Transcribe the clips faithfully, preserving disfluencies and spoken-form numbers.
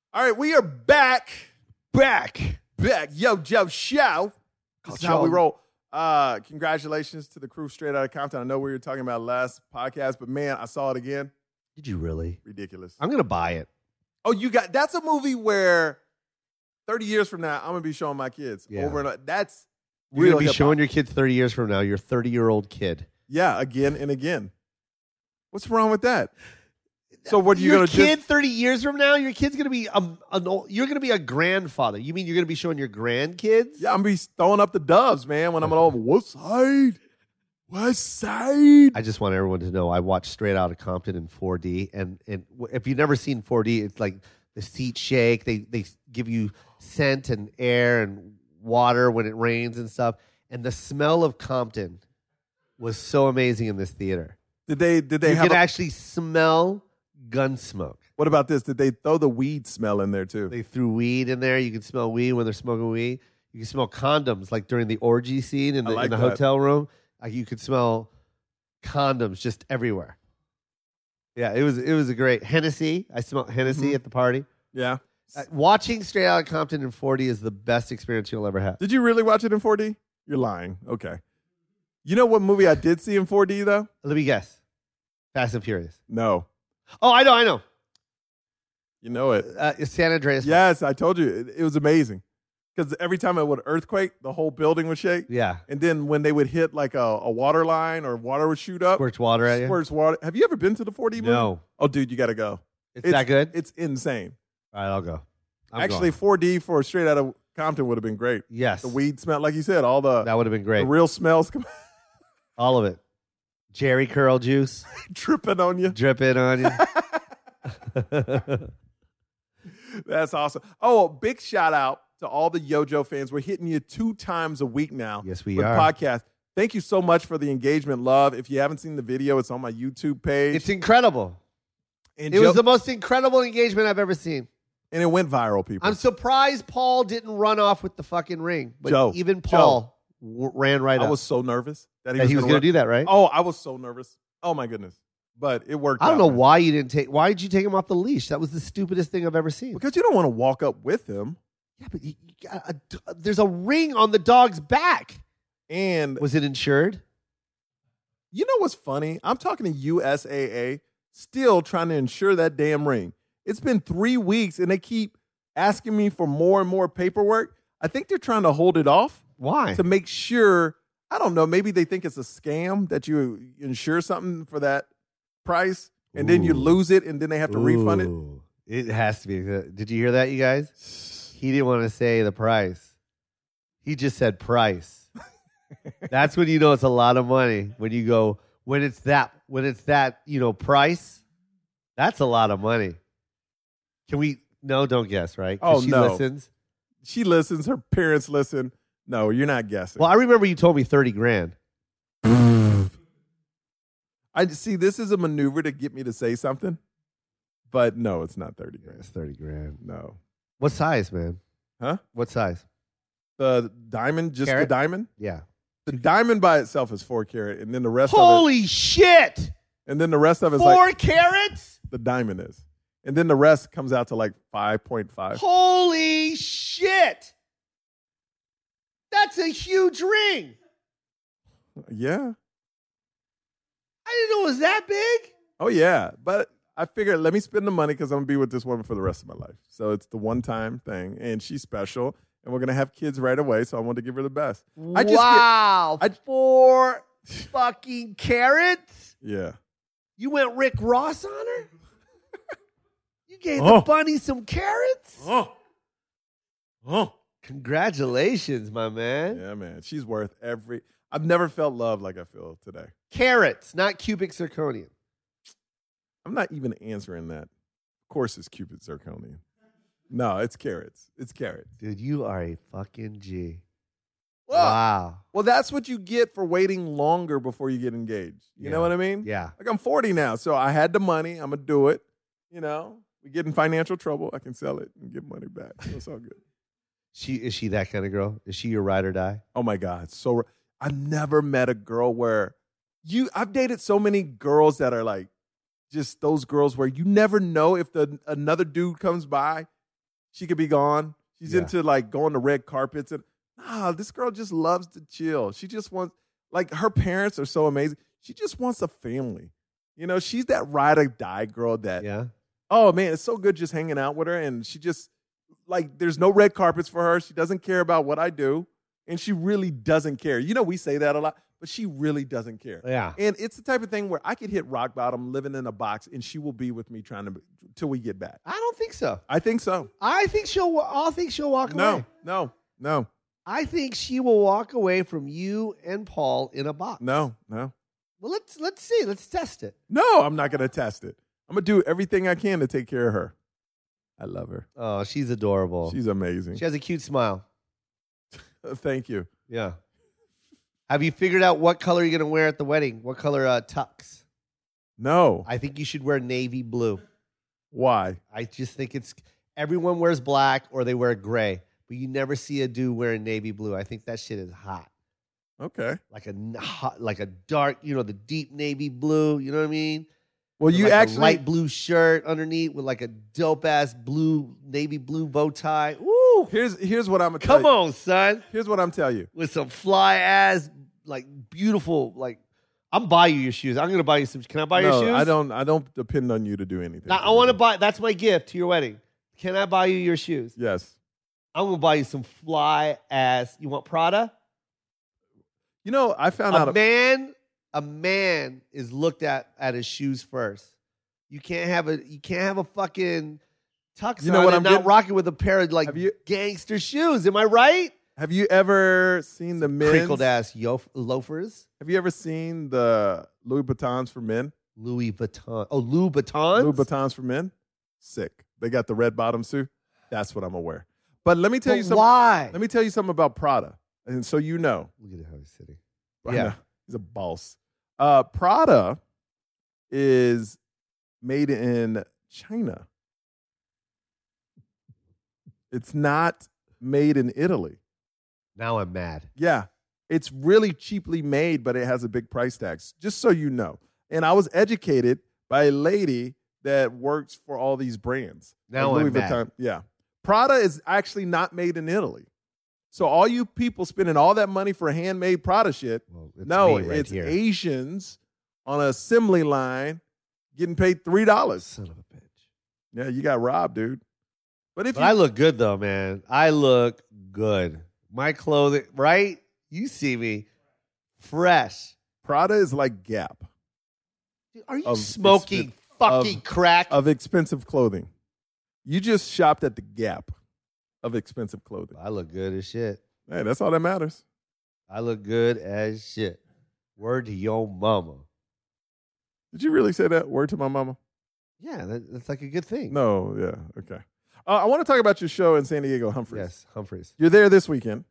All right, we are back. Back. Back. Yo, Joe Show. This is how we roll. Uh, congratulations to the crew straight out of Compton. I know we were talking about last podcast, but man, I saw it again. Did you really? Ridiculous. I'm going to buy it. Oh, you got, that's a movie where thirty years from now, I'm going to be showing my kids Yeah. over and over. That's You're real going to be hip-hop. showing your kids thirty years from now, your thirty-year-old kid. Yeah, again and again. What's wrong with that? So what are you your going to kid just... thirty years from now, your kid's going to be a, an old, you're going to be a grandfather. You mean you're going to be showing your grandkids? Yeah, I'm going to be throwing up the doves, man, when I'm an old West Side. West Side. I just want everyone to know I watched Straight Outta Compton in four D, and and if you've never seen four D, it's like the seats shake. They they give you scent and air and water when it rains and stuff, and the smell of Compton was so amazing in this theater. Did they Did they you have could a... actually smell gun smoke. What about this? Did they throw the weed smell in there too? They threw weed in there. You can smell weed when they're smoking weed. You can smell condoms, like during the orgy scene in the, like in the that. hotel room. Like you could smell condoms just everywhere. Yeah, it was it was a great Hennessy. I smelled Hennessy Mm-hmm. at the party. Yeah. Uh, watching Straight Outta Compton in four D is the best experience you'll ever have. Did you really watch it in four D? You're lying. Okay. You know what movie I did see in four D though? Let me guess. Fast and Furious. No. Oh, I know, I know. You know it. Uh, it's San Andreas. Yes, I told you. It, it was amazing. Because every time it would earthquake, the whole building would shake. Yeah. And then when they would hit like a, a water line or water would shoot up. Squirts water at you. Squirts water. Have you ever been to the four D movie? No. Oh, dude, you got to go. It's, that good? It's insane. All right, I'll go. I'm Actually, going. four D for Straight Outta Compton would have been great. Yes. The weed smell, like you said, all the, That would have been the great. real smells come All of it. Jerry curl juice. dripping on you. Drip it on you. That's awesome. Oh, big shout out to all the Yojo fans. We're hitting you two times a week now. Yes, we with are. podcast. Thank you so much for the engagement, love. If you haven't seen the video, it's on my YouTube page. It's incredible. and It Jo- was the most incredible engagement I've ever seen. and it went viral, people. I'm surprised Paul didn't run off with the fucking ring. But Joe, even Paul w- ran right I up. was so nervous that he that was he was going going to do that, right? Oh, I was so nervous. Oh my goodness. But it worked I don't out, know man. why you didn't take. Why did you take him off the leash? That was the stupidest thing I've ever seen. Because you don't want to walk up with him. Yeah, but you, you got a, there's a ring on the dog's back. And Was it insured? you know what's funny? I'm talking to U S A A, still trying to insure that damn ring. It's been three weeks and they keep asking me for more and more paperwork. I think they're trying to hold it off Why? to make sure. I don't know. Maybe they think it's a scam that you insure something for that price and then you Ooh. lose it and then they have to refund it. Ooh. It has to be. Did you hear that, you guys? He didn't want to say the price. He just said price. That's when you know it's a lot of money. When you go, when it's that, when it's that, you know, price, that's a lot of money. Can we, no, don't guess, right? 'Cause Oh, she no. listens. She listens. Her parents listen. No, you're not guessing. Well, I remember you told me thirty grand. I see. This is a maneuver to get me to say something, but no, it's not thirty grand. It's thirty grand. No, What size, man? huh? What size? The diamond, just Carat? the diamond. Yeah. The diamond by itself is four carat, and then the rest of Holy shit! it, and then the rest of it is Four like carats? the diamond is, and then the rest comes out to like five point five. Holy shit! That's a huge ring. Yeah. I didn't know it was that big. Oh yeah, but I figured let me spend the money because I'm gonna be with this woman for the rest of my life. So it's the one time thing, and she's special, and we're gonna have kids right away. So I want to give her the best. I just wow. get- I- Four fucking carats? Yeah. You went Rick Ross on her? You gave Oh. the bunny some carrots? Oh. Oh. Congratulations, my man. Yeah, man. She's worth every. I've never felt love like I feel today. Carrots, not cubic zirconium. I'm not even answering that. Of course, it's cubic zirconium. No, it's carrots. It's carrots. Dude, you are a fucking G. Well, Wow. well, that's what you get for waiting longer before you get engaged. You Yeah. know what I mean? Yeah. Like I'm forty now, so I had the money. I'm gonna do it. You know, we get in financial trouble. I can sell it and get money back. So it's all good. She is she that kind of girl? Is she your ride or die? Oh my God. So I've never met a girl where you I've dated so many girls that are like just those girls where you never know if the another dude comes by she could be gone. She's Yeah. into like going to red carpets and nah, this girl just loves to chill. She just wants like her parents are so amazing. She just wants a family. You know, she's that ride or die girl that Yeah. oh man, it's so good just hanging out with her. And she just like there's no red carpets for her. She doesn't care about what I do. And she really doesn't care. You know, we say that a lot, but she really doesn't care. Yeah. And it's the type of thing where I could hit rock bottom living in a box and she will be with me trying to till we get back. I don't think so. I think so. I think she'll. I think she'll walk No, away. no, no, I think she will walk away from you and Paul in a box. no, no. Well, let's let's see. Let's test it. No, I'm not going to test it. I'm going to do everything I can to take care of her. I love her. Oh, she's adorable. She's amazing. She has a cute smile. Thank you. Yeah. Have you figured out what color you're going to wear at the wedding? What color uh, tux? No. I think you should wear navy blue. Why? I just think it's everyone wears black or they wear gray, but you never see a dude wearing navy blue. I think that shit is hot. Okay. Like a n- hot, like a dark, you know, the deep navy blue. You know what I mean? Well, With you like a actually light blue shirt underneath with like a dope ass blue navy blue bow tie. Woo! Here's here's what I'm gonna Come tell you. on, son. Here's what I'm telling you. With some fly ass, like beautiful, like I'm buy you your shoes. I'm gonna buy you some. Can I buy no, your shoes? I don't. I don't depend on you to do anything. Now, I want to buy. That's my gift to your wedding. Can I buy you your shoes? Yes. I'm gonna buy you some fly ass. You want Prada? You know, I found A out. man, a man is looked at at his shoes first. You can't have a. You can't have a fucking tux You know on what and I'm not getting- rocking with a pair of like Have you- gangster shoes. Am I right? Have you ever seen the men's? Crinkled ass yo- loafers. Have you ever seen the Louis Vuittons for men? Louis Vuitton. Oh, Louis Vuitton. Louis Vuittons for men? Sick. They got the red bottoms too. That's what I'm gonna wear. But let me tell But you something. why? Let me tell you something about Prada. And so you know. Look at how he's sitting. I Yeah. know. He's a boss. Uh, Prada is made in China. It's not made in Italy. Now I'm mad. Yeah. It's really cheaply made, but it has a big price tag, just so you know. And I was educated by a lady that works for all these brands. Now Like I'm mad. Yeah. Prada is actually not made in Italy. So all you people spending all that money for handmade Prada shit, Well, it's no, me right it's here. Asians on an assembly line getting paid three dollars. Son of a bitch. Yeah, you got robbed, dude. But if But you, I look good though, man. I look good. My clothing, right? You see me fresh. Prada is like Gap Dude, are you Of smoking expen- fucking of- crack? of expensive clothing. You just shopped at the Gap of expensive clothing. I look good as shit. Hey, that's all that matters. I look good as shit. Word to your mama. Did you really say that? Word to my mama? Yeah, that, that's like a good thing. No, yeah, okay. Uh, I want to talk about your show in San Diego, Humphreys. Yes, Humphreys. You're there this weekend.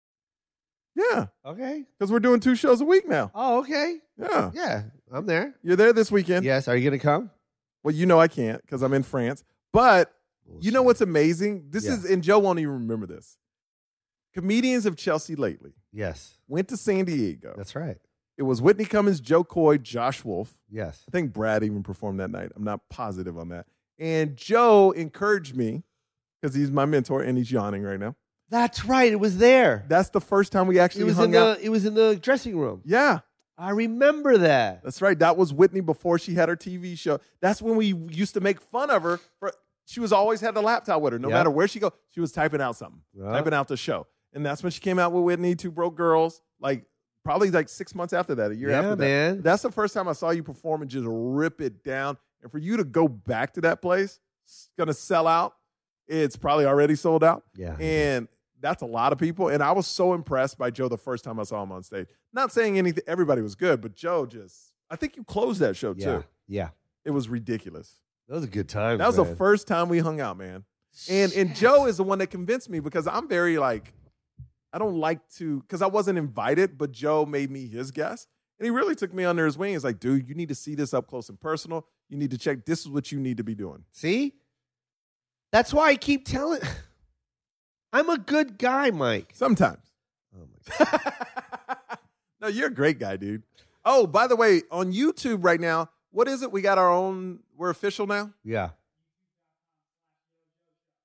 Yeah, Okay. because we're doing two shows a week now. Oh, okay. Yeah. Yeah, I'm there. You're there this weekend. Yes, are you gonna come? Well, you know I can't because I'm in France. But you know what's amazing? This Yeah. is, and Joe won't even remember this. Comedians of Chelsea lately Yes, went to San Diego. that's right. It was Whitney Cummings, Joe Coy, Josh Wolf. Yes. I think Brad even performed that night. I'm not positive on that. And Joe encouraged me because he's my mentor and he's yawning right now. That's right. It was there. That's the first time we It actually was hung in the. out. It was in the dressing room. Yeah, I remember that. that's right. That was Whitney before she had her T V show. That's when we used to make fun of her. For, she was always had the laptop with her. No Yeah. matter where she go, she was typing out something, Yeah. typing out the show. And that's when she came out with Whitney, Two Broke Girls, like probably like six months after that, a year Yeah, after that. man. That's the first time I saw you perform and just rip it down. And for you to go back to that place, it's going to sell out. It's probably already sold out. Yeah. And that's a lot of people. And I was so impressed by Joe the first time I saw him on stage. Not saying anything, everybody was good, but Joe just, I think you closed that show Yeah. too. Yeah. It was ridiculous. That was a good time. That was the first time we hung out, man. And and Joe is the one that convinced me because I'm very like, I don't like to, because I wasn't invited, but Joe made me his guest. And he really took me under his wing. He's like, dude, you need to see this up close and personal. You need to check. This is what you need to be doing. See? That's why I keep telling. I'm a good guy, Mike. Sometimes. Oh my God. No, you're a great guy, dude. Oh, by the way, on YouTube right now, what is it? We got our own, we're official now? Yeah.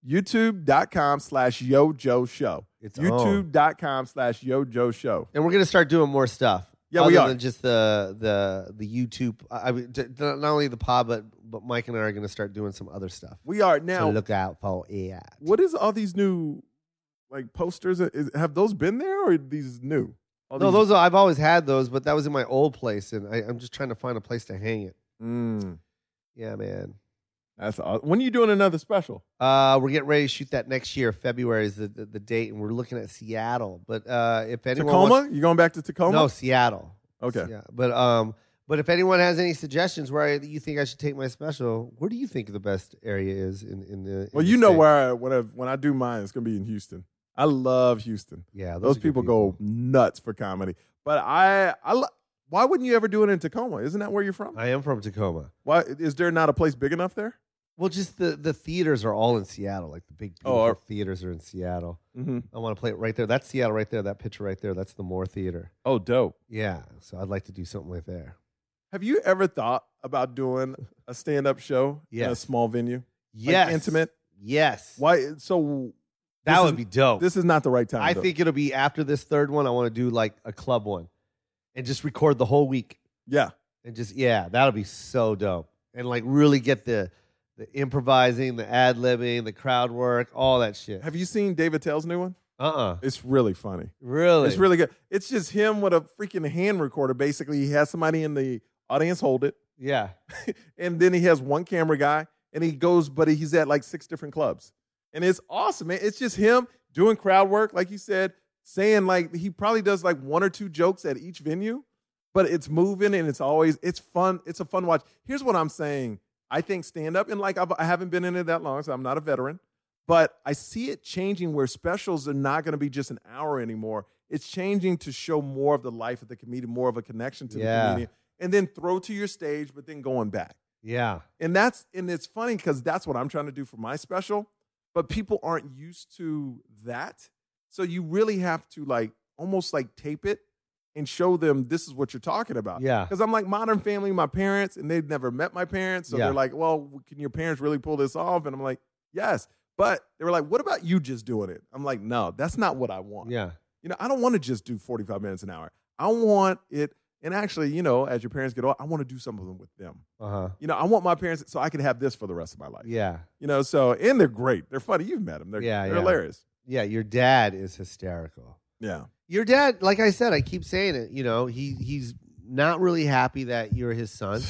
YouTube.com slash YoJo Show. It's YouTube.com slash YoJo Show. And we're going to start doing more stuff. Yeah, other we are. Than just the the the YouTube. I mean, t- not only the pod, but but Mike and I are going to start doing some other stuff. We are now. So look out for it. What is all these new like posters? Is, have those been there or are these new? All No, these- those are, I've always had those, but that was in my old place, and I, I'm just trying to find a place to hang it. Mm, Yeah, man. that's awesome. When are you doing another special? Uh, we're getting ready to shoot that next year. February is the, the, the date, and we're looking at Seattle. But uh, if anyone Tacoma? wants, You going back to Tacoma? no, Seattle. Okay. Yeah, but um, but if anyone has any suggestions where I, you think I should take my special, where do you think the best area is in in the? in Well, the you know state? where I, when I when I do mine, it's gonna be in Houston. I love Houston. Yeah, those, Those are good people, go nuts for comedy. But I, I, lo- why wouldn't you ever do it in Tacoma? Isn't that where you're from? I am from Tacoma. Why is there not a place big enough there? Well, just the the theaters are all in Seattle. Like the big Oh, beautiful are- theaters are in Seattle. Mm-hmm. I want to play it right there. That's Seattle right there. That picture right there. That's the Moore Theater. Oh, dope. Yeah, so I'd like to do something right there. Have you ever thought about doing a stand-up show in a Yes. small venue? Yes, intimate? Yes, Why? So that this would is- be dope. this is not the right time. I though. think it'll be after this third one. I want to do like a club one, and just record the whole week, Yeah. and just yeah, that'll be so dope, and like really get the the improvising, the ad libbing, the crowd work, all that shit. Have you seen David Tell's new one? Uh uh It's really funny. really, It's really good. It's just him with a freaking hand recorder. Basically, he has somebody in the audience hold it, yeah, and then he has one camera guy, and he goes, but he's at like six different clubs, and it's awesome, man. It's just him doing crowd work, like you said, saying like he probably does like one or two jokes at each venue, but it's moving and it's always it's fun. It's a fun watch. Here's what I'm saying. I think stand up, and like I've, I haven't been in it that long, so I'm not a veteran, but I see it changing where specials are not going to be just an hour anymore. It's changing to show more of the life of the comedian, more of a connection to Yeah. the comedian, and then throw to your stage, but then going back. yeah, And that's and it's funny because that's what I'm trying to do for my special, but people aren't used to that. So you really have to like almost like tape it and show them this is what you're talking about. Yeah. Because I'm like Modern Family, my parents, and they've never met my parents. So Yeah. they're like, well, can your parents really pull this off? And I'm like, yes. But they were like, what about you just doing it? I'm like, no, that's not what I want. yeah, You know, I don't want to just do forty-five minutes an hour. I want it. And actually, you know, as your parents get old, I want to do something with them. uh huh, You know, I want my parents so I can have this for the rest of my life. yeah, You know, so, and they're great. They're funny. You've met them. They're, Yeah, they're yeah. hilarious. yeah. Your dad is hysterical. Yeah. Your dad, like I said, I keep saying it. You know, he he's not really happy that you're his son,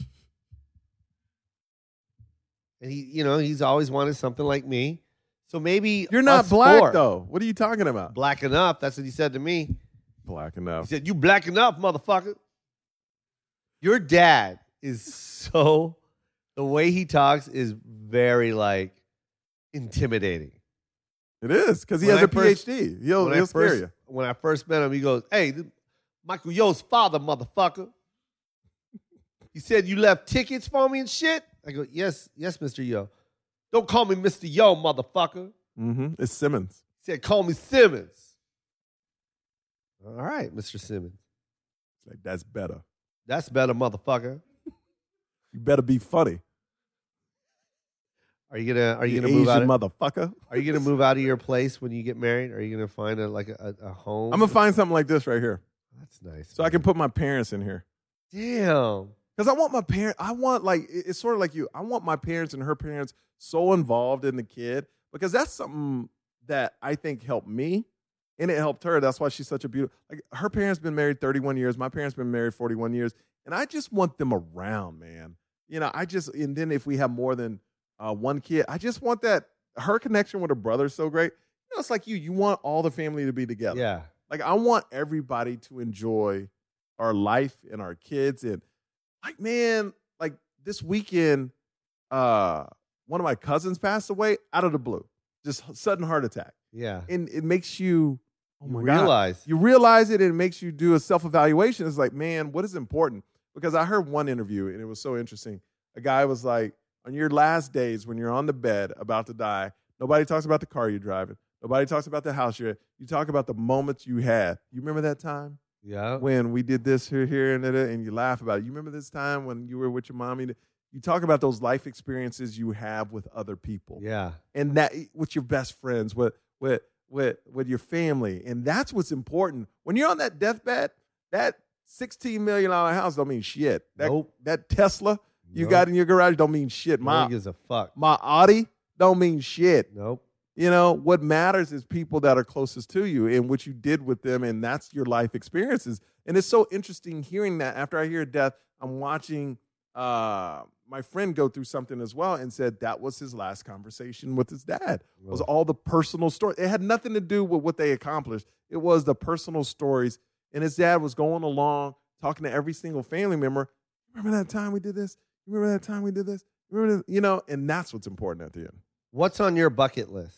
and he, you know, he's always wanted something like me. So maybe You're not us black, four- though. What are you talking about? Black enough. That's what he said to me. Black He enough. said, "You black enough, motherfucker." Your dad is so. The way he talks is very like intimidating. It is, because he When has I a first- PhD. He'll, when I he'll scare first, you. When I first met him, he goes, "Hey, th- Michael Yo's father, motherfucker." He said, "You left tickets for me and shit." I go, "Yes, yes, Mister Yo. Don't call me Mister Yo, motherfucker." Mm-hmm. It's Simmons. He said, "Call me Simmons." All right, Mister Simmons. It's like, that's better. That's better, motherfucker. You better be funny. Are you gonna Are you You gonna move out? Asian Of, motherfucker. are you gonna move out of your place when you get married? Are you gonna find a like a, a home? I'm going to find something like this right here. That's nice. So I can put my parents in here. Damn. Because I want my parents, I want like, it- it's sort of like you. I want my parents and her parents so involved in the kid because that's something that I think helped me and it helped her. That's why she's such a beautiful, like her parents been married thirty-one years. My parents been married forty-one years. And I just want them around, man. You know, I just, and then if we have more than uh, one kid, I just want that, her connection with her brother is so great. You know, it's like you, you want all the family to be together. Yeah. Like I want everybody to enjoy our life and our kids. And like, man, like this weekend, uh, one of my cousins passed away out of the blue, just sudden heart attack. Yeah. And it makes you, oh You my God. realize. You realize it and it makes you do a self-evaluation. It's like, man, what is important? Because I heard one interview and it was so interesting. A guy was like, on your last days when you're on the bed about to die, nobody talks about the car you're driving. Nobody talks about the house you're in. You talk about the moments you had. You remember that time Yeah. when we did this here, here, and there, and you laugh about it? You remember this time when you were with your mommy? you talk about those life experiences you have with other people. Yeah. And that with your best friends, with with with with your family. And that's what's important. When you're on that deathbed, that sixteen million dollars house don't mean shit. That, Nope. that Tesla you Nope. got in your garage don't mean shit. My, My, gives a fuck. my Audi don't mean shit. Nope. You know, what matters is people that are closest to you and what you did with them, and that's your life experiences. And it's so interesting hearing that. After I hear death, I'm watching uh, my friend go through something as well and said that was his last conversation with his dad. It was all the personal story. It had nothing to do with what they accomplished. It was the personal stories. And his dad was going along, talking to every single family member. Remember that time we did this? Remember that time we did this? Remember this? You know, and that's what's important at the end. What's on your bucket list?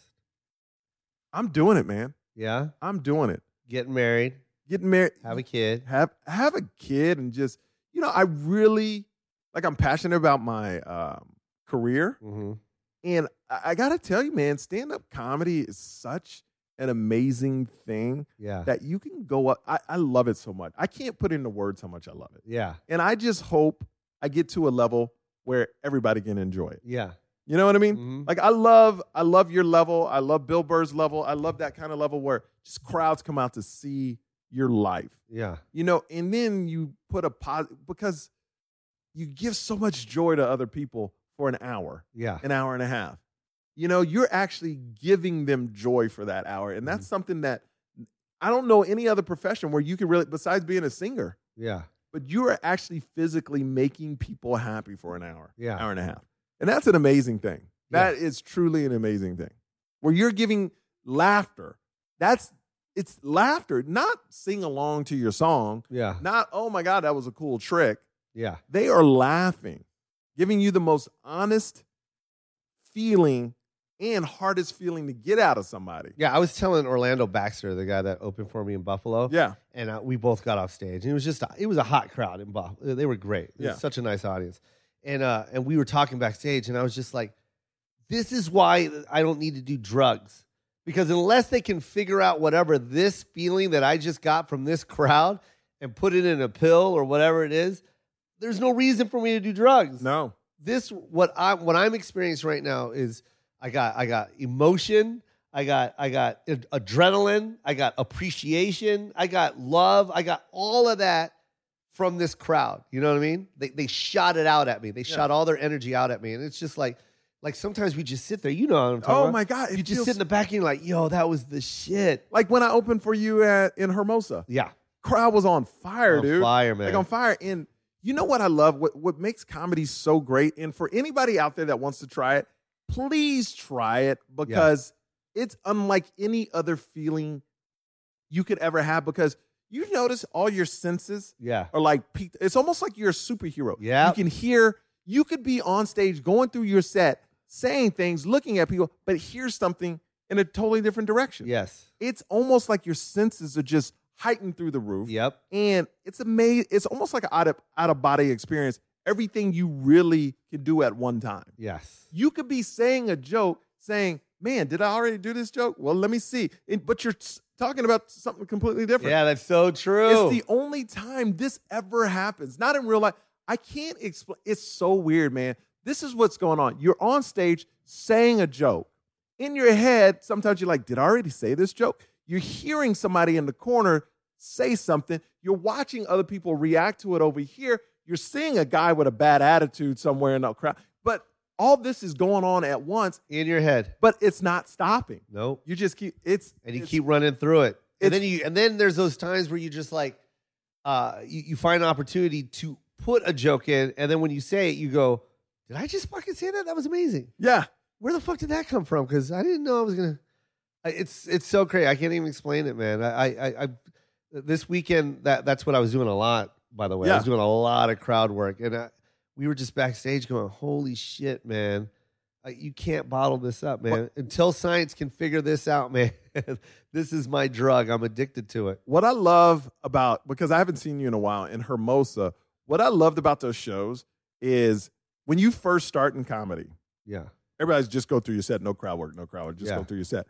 I'm doing it, man. Yeah. I'm doing it. Getting married, Getting married, have a kid. have have a kid, and just you know, I really like. I'm passionate about my um, career, Mm-hmm. and I, I gotta tell you, man, stand up comedy is such an amazing thing Yeah. that you can go up. I, I love it so much. I can't put into words how much I love it, Yeah. and I just hope I get to a level where everybody can enjoy it. Yeah. You know what I mean? Mhm. Like I love, I love your level. I love Bill Burr's level. I love that kind of level where just crowds come out to see your life. Yeah. You know, and then you put a positive because you give so much joy to other people for an hour, Yeah. an hour and a half. You know, you're actually giving them joy for that hour, and that's Mhm. something that I don't know any other profession where you can really, besides being a singer, Yeah. but you are actually physically making people happy for an hour, Yeah. hour and a half. And that's an amazing thing. That is truly an amazing thing. Where you're giving laughter. That's it's laughter, not sing along to your song, Yeah. not, oh my God, that was a cool trick. Yeah. They are laughing, giving you the most honest feeling and hardest feeling to get out of somebody. Yeah. I was telling Orlando Baxter, the guy that opened for me in Buffalo. Yeah. And uh, we both got off stage, and it was just a, it was a hot crowd in Buffalo. They were great. It was Yeah. such a nice audience, and uh, and we were talking backstage, and I was just like, "This is why I don't need to do drugs, because unless they can figure out whatever this feeling that I just got from this crowd and put it in a pill or whatever it is, there's no reason for me to do drugs." No. This what I what I'm experiencing right now is I got I got emotion. I got I got ad- adrenaline, I got appreciation, I got love, I got all of that from this crowd. You know what I mean? They they shot it out at me. They Yeah. shot all their energy out at me, and it's just like like sometimes we just sit there. You know what I'm talking Oh about? my God. It You just feels sit in the back and you're like, yo, that was the shit. like when I opened for you at in Hermosa. Yeah, Crowd was on fire, on dude. fire, man. Like on fire. And you know what I love? What what makes comedy so great? And for anybody out there that wants to try it, please try it because it's unlike any other feeling you could ever have. Because you notice all your senses yeah, are like peaked. It's almost like you're a superhero. Yeah. You can hear, you could be on stage going through your set, saying things, looking at people, but hear something in a totally different direction. yes, It's almost like your senses are just heightened through the roof. yep, And it's amazing. It's almost like an out of, out of body experience. Everything you really can do at one time. yes, You could be saying a joke, saying, man, did I already do this joke? Well, let me see. And, but you're s- talking about something completely different. yeah. That's so true. It's the only time this ever happens. Not in real life. I can't explain. It's so weird, man. This is what's going on. You're on stage saying a joke. In your head, sometimes you're like, did I already say this joke? You're hearing somebody in the corner say something. You're watching other people react to it over here. You're seeing a guy with a bad attitude somewhere in the crowd. But all this is going on at once, in your head. but it's not stopping. Nope. You just keep, it's. And you it's- keep running through it. And it's- then you and then there's those times where you just like uh you, you find an opportunity to put a joke in, and then when you say it, you go, did I just fucking say that? That was amazing. Yeah. Where the fuck did that come from? Because I didn't know I was gonna I- it's it's so crazy. I can't even explain it, man. I I, I this weekend that that's what I was doing a lot, by the way. I Yeah. was doing a lot of crowd work, and I, we were just backstage going, holy shit, man. Uh, you can't bottle this up, man. What- Until science can figure this out, man. This is my drug. I'm addicted to it. What I love about, because I haven't seen you in a while in Hermosa, what I loved about those shows is when you first start in comedy, Yeah. everybody's just go through your set, no crowd work, no crowd work, just Yeah. go through your set.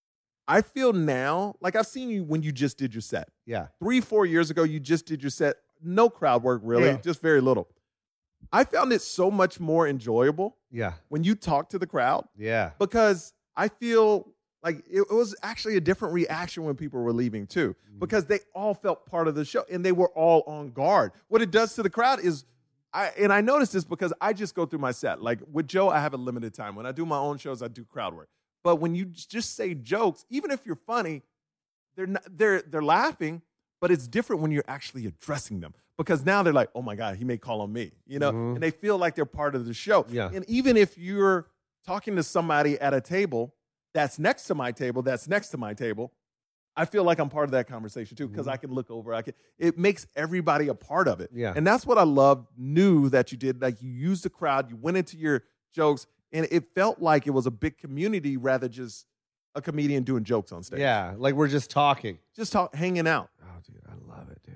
I feel now, like I've seen you when you just did your set. Yeah. Three, four years ago, you just did your set, no crowd work really, Yeah. just very little. I found it so much more enjoyable Yeah. when you talk to the crowd Yeah. because I feel like it, it was actually a different reaction when people were leaving too, because they all felt part of the show and they were all on guard. What it does to the crowd is, I and I noticed this because I just go through my set. Like with Joe, I have a limited time. When I do my own shows, I do crowd work. But when you just say jokes, even if you're funny, they're not, they're they're laughing, but it's different when you're actually addressing them. Because now they're like, oh my God, he may call on me, you know, Mhm. and they feel like they're part of the show. Yeah. And even if you're talking to somebody at a table that's next to my table, that's next to my table, I feel like I'm part of that conversation too, because Mhm. I can look over. I can. It makes everybody a part of it. Yeah. And that's what I love, knew that you did. Like you used the crowd, you went into your jokes, and it felt like it was a big community rather just a comedian doing jokes on stage. Yeah. Like we're just talking. Just talk, hanging out. Oh, dude, I love it, dude.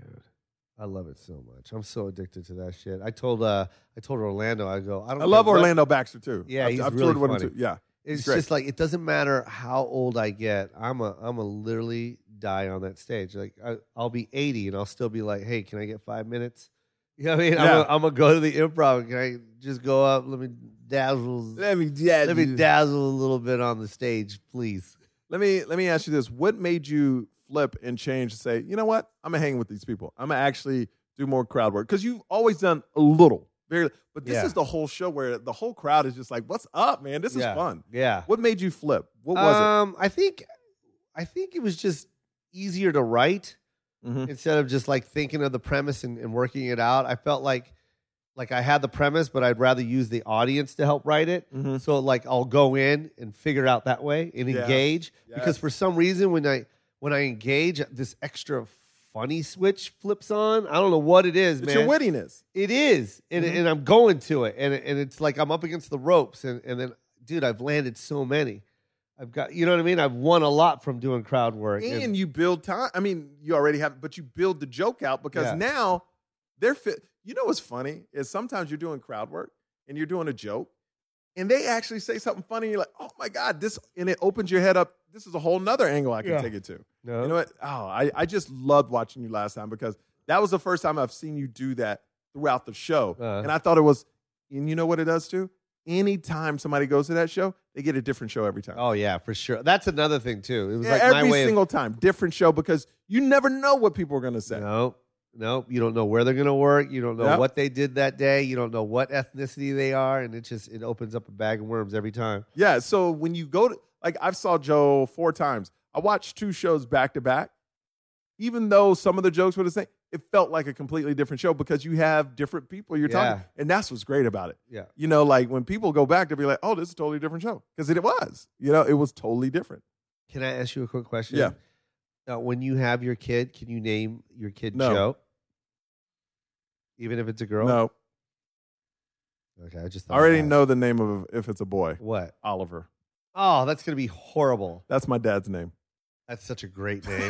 I love it so much. I'm so addicted to that shit. I told uh I told Orlando, I go, I don't I love care what- Orlando Baxter too. Yeah, I've, he's I've really toured with him funny. too. Yeah. It's great. just like it doesn't matter how old I get. I'm a I'm a literally die on that stage. Like I, I'll be eighty and I'll still be like, hey, can I get five minutes? You know what I mean? Yeah. I'm gonna I'm gonna go to the improv. Can I just go up? Let me dazzle. Let me, yeah, Let me dazzle a little bit on the stage, please. Let me let me ask you this: what made you flip and change to say, you know what, I'm gonna hang with these people. I'm gonna actually do more crowd work because you've always done a little, very. But this Yeah. is the whole show where the whole crowd is just like, "What's up, man? This is Yeah. fun." Yeah. What made you flip? What was um, I think I think it was just easier to write it? Mhm. instead of just like thinking of the premise and, and working it out. I felt like like I had the premise, but I'd rather use the audience to help write it. Mhm. So like I'll go in and figure it out that way and Yeah. engage. Yes. Because for some reason when I when I engage, this extra funny switch flips on. I don't know what it is, It's man. your wittiness. It is, and, Mhm. and I'm going to it, and and it's like I'm up against the ropes, and, and then, dude, I've landed so many. I've got, you know what I mean? I've won a lot from doing crowd work. And you build time. I mean, you already have, but you build the joke out because Yeah. now they're fit. You know what's funny is sometimes you're doing crowd work and you're doing a joke, and they actually say something funny. And you're like, oh my God, this, and it opens your head up. This is a whole nother angle I can Yeah. take it to. no, You know what? Oh, I, I just loved watching you last time because that was the first time I've seen you do that throughout the show. Uh. And I thought it was, and you know what it does too? Anytime somebody goes to that show, they get a different show every time. oh yeah, for sure. That's another thing too. It was Yeah, like every my way. single time, different show because you never know what people are going to say. Of, no, no, you don't know where they're gonna work. You don't know Yep. what they did that day. You don't know what ethnicity they are, and it just it opens up a bag of worms every time. Yeah, so when you go to, like, I've saw Joe four times. I watched two shows back to back. Even though some of the jokes were the same, it felt like a completely different show because you have different people you're Yeah. talking. And that's what's great about it. Yeah. You know, like when people go back, they'll be like, oh, this is a totally different show. Because it was. You know, it was totally different. Can I ask you a quick question? Yeah. Now, when you have your kid, can you name your kid No. Joe? Even if it's a girl? No. Okay, I just I thought already I'd ask. know the name of if it's a boy. What? Oliver. Oh, that's gonna be horrible. That's my dad's name. That's such a great name.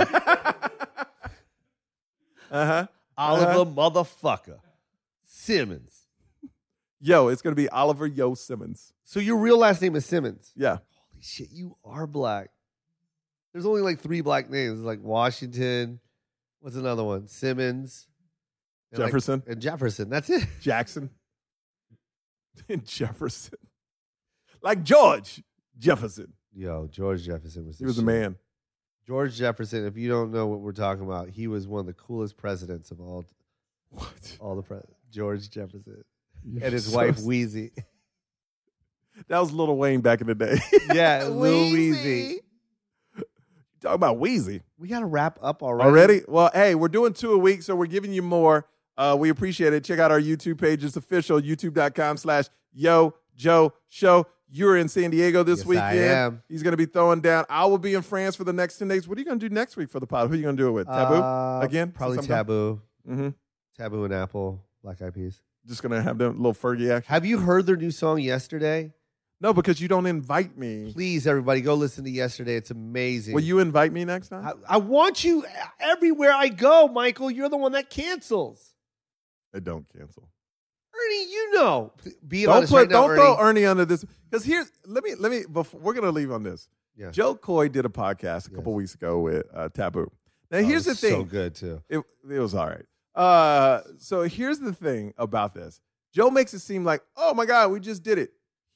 uh-huh. Oliver motherfucker Simmons. Yo, it's going to be Oliver Yo Simmons. So your real last name is Simmons. Yeah. Holy shit, you are black. There's only like three black names, like Washington. What's another one? Simmons. and like- Jefferson. and Jefferson. That's it. Jackson. And Jefferson. Like George Jefferson. Yo, George Jefferson was. He the was a shit. man. George Jefferson. If you don't know what we're talking about, he was one of the coolest presidents of all. What? All the presidents. George Jefferson You're and his so- wife Wheezy. That was Lil Wayne back in the day. Yeah, Lil Weezy. Talk about Wheezy. We got to wrap up already. Already? Well, hey, we're doing two a week, so we're giving you more. Uh, we appreciate it. Check out our YouTube page. It's official, youtube.com slash Yo Joe Show. You're in San Diego this Yes, weekend. I am. He's going to be throwing down. I will be in France for the next ten days. What are you going to do next week for the pod? Who are you going to do it with? Taboo? Uh, Again? Probably Sometime? Taboo. Mm-hmm. Taboo and Apple. Black Eyed Peas. Just going to have them little Fergie action. Have you heard their new song Yesterday? No, because you don't invite me. Please, everybody, go listen to Yesterday. It's amazing. Will you invite me next time? I, I want you everywhere I go, Michael. You're the one that cancels. I don't cancel. Ernie, you know. Be Don't honest put, right now, don't Ernie. throw Ernie under this. Because here's, let me, let me, before, we're going to leave on this. Yeah. Joe Coy did a podcast a couple Yes. weeks ago with uh, Taboo. Now, Oh, here's the it's thing. So good, too. It, it was all right. Uh, so here's the thing about this. Joe makes it seem like, oh my God, we just did it.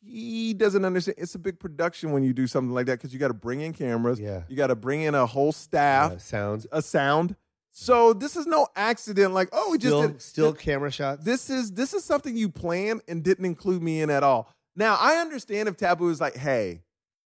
He doesn't understand. It's a big production when you do something like that because you got to bring in cameras. Yeah. You got to bring in a whole staff. Uh, sounds. A sound. So this is no accident. Like, oh, we Still, just did. still camera shots. This is this is something you planned and didn't include me in at all. Now I understand if Taboo is like, hey,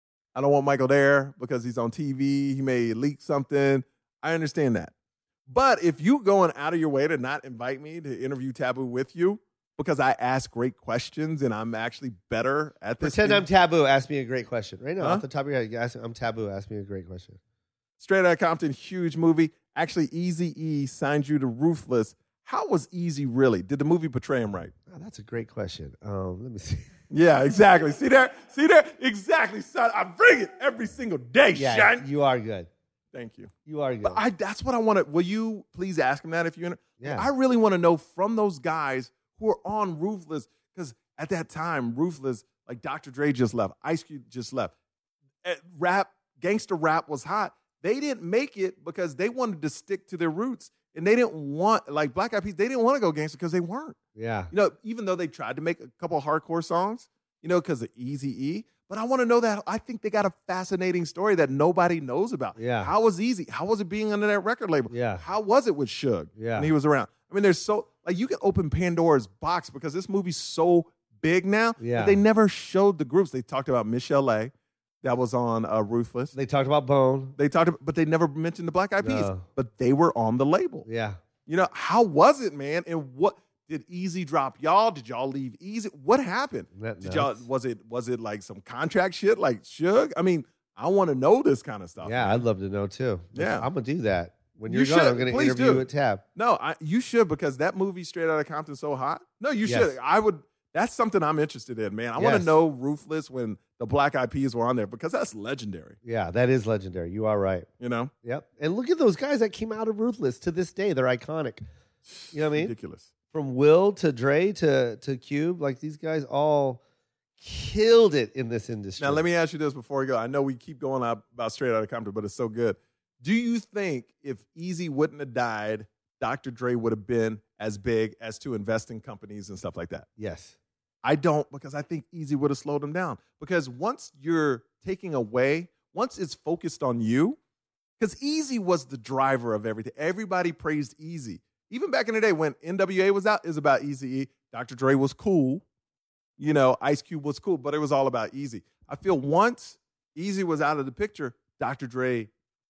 I don't want Michael there because he's on T V. He may leak something. I understand that. But if you going out of your way to not invite me to interview Taboo with you because I ask great questions and I'm actually better at this. Pretend thing, I'm Taboo. Ask me a great question. Right now, Huh? off the top of your head, ask, I'm Taboo. Ask me a great question. Straight Outta Compton, huge movie. Actually, Eazy-E signed you to Ruthless. How was Easy really? Did the movie portray him right? Oh, that's a great question. Um, let me see. Yeah, exactly. See there? See there? Exactly, son. I bring it every single day, Yeah, son. you are good. Thank you. You are good. But I, that's what I want to. Will you please ask him that if you're in? Yeah. I really want to know from those guys who are on Ruthless, because at that time, Ruthless, like Doctor Dre just left, Ice Cube just left, Eh, rap, gangster rap was hot. They didn't make it because they wanted to stick to their roots, and they didn't want, like Black Eyed Peas, they didn't want to go gangster because they weren't. yeah. You know, even though they tried to make a couple of hardcore songs, you know, because of Eazy-E. But I want to know that. I think they got a fascinating story that nobody knows about. Yeah. How was Easy? How was it being under that record label? Yeah. How was it with Suge Yeah. when he was around? I mean, there's so, like, you can open Pandora's box because this movie's so big now. Yeah. But they never showed the groups. They talked about Michelle A. That was on uh, Ruthless. They talked about Bone. They talked about, but they never mentioned the Black Eyed Peas. No. But they were on the label. Yeah. You know, how was it, man? And what did Easy drop y'all? Did y'all leave Easy? What happened? That Did y'all nuts. was it was it like some contract shit like Suge? I mean, I want to know this kind of stuff. Yeah, man. I'd love to know too. Yeah. I'm gonna do that. When You you're gone, should. I'm gonna Please interview do. at Tab. No, I, you should because that movie Straight Outta Compton so hot. No, you Yes. should. I would. That's something I'm interested in, man. I want Yes. to know Ruthless when the Black Eyed Peas were on there because that's legendary. Yeah, that is legendary. You are right. You know, Yep. And look at those guys that came out of Ruthless to this day. They're iconic. You know what I mean? ridiculous. From Will to Dre to to Cube, like these guys all killed it in this industry. Now, let me ask you this before we go. I know we keep going up about Straight Outta Compton, but it's so good. Do you think if Easy wouldn't have died, Doctor Dre would have been as big as to invest in companies and stuff like that? Yes. I don't, because I think Easy would have slowed him down. Because once you're taking away, once it's focused on you, because Easy was the driver of everything. Everybody praised Easy. Even back in the day when N W A was out, it was about Eazy-E. Doctor Dre was cool. You know, Ice Cube was cool, but it was all about Easy. I feel once Easy was out of the picture, Doctor Dre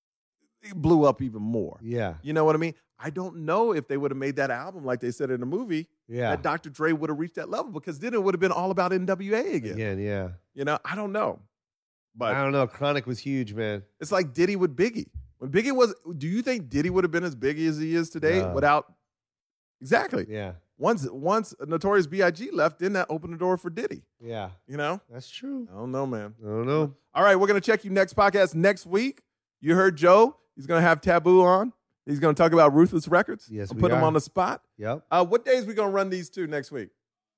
blew up even more. Yeah. You know what I mean? I don't know if they would have made that album like they said in the movie, Yeah. that Doctor Dre would have reached that level, because then it would have been all about N W A again. Again, yeah. You know, I don't know. But I don't know. Chronic was huge, man. it's like Diddy with Biggie. When Biggie was, do you think Diddy would have been as big as he is today No. without? Exactly. Yeah. Once once Notorious B I G left, then that opened the door for Diddy. Yeah. You know? That's true. I don't know, man. I don't know. All right, we're gonna check you next podcast next week. You heard Joe. He's gonna have Taboo on. He's gonna talk about Ruthless Records. Yes, I'll we put him are. on the spot. Yep. Uh, what days we gonna run these two next week?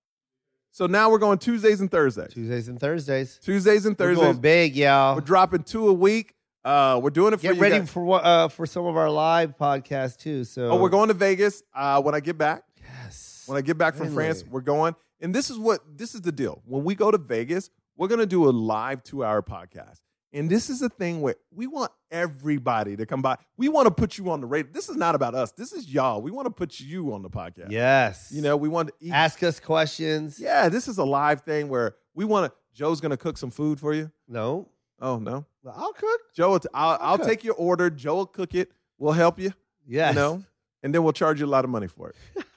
So now we're going Tuesdays and Thursdays. Tuesdays and Thursdays. Tuesdays and We're Thursdays. going big, y'all. We're dropping two a week. Uh, we're doing it for Get you ready guys. for what? Uh, for some of our live podcasts too. So. Oh, we're going to Vegas uh, when I get back. Yes. When I get back from Finally. France, we're going. And this is what this is the deal. When we go to Vegas, we're going to do a live two-hour podcast. And this is a thing where we want everybody to come by. We want to put you on the radio. This is not about us. This is y'all. We want to put you on the podcast. Yes. You know, we want to eat. Ask us questions. Yeah, this is a live thing where we want to. Joe's going to cook some food for you. No. Oh, no. I'll cook. Joe, will t- I'll, I'll cook. take your order. Joe will cook it. We'll help you. Yes. You know, and then we'll charge you a lot of money for it.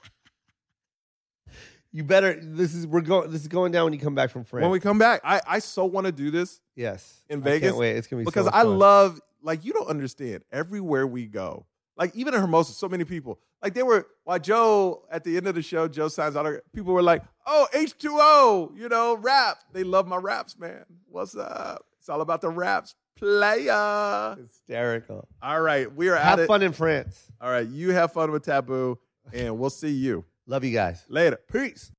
You better. This is we're going. This is going down when you come back from France. When we come back, I, I so want to do this yes. in I Vegas. can't wait. It's gonna be because so much I fun. love, like, you don't understand. Everywhere we go, like even in Hermosa, so many people, like they were, while Joe, at the end of the show, Joe signs out, people were like, oh, H two O, you know, rap. They love my raps, man. What's up? It's all about the raps. Playa. hysterical. All right, we are Have at it. fun in France. All right, you have fun with Taboo, and we'll see you Love you guys. later. Peace.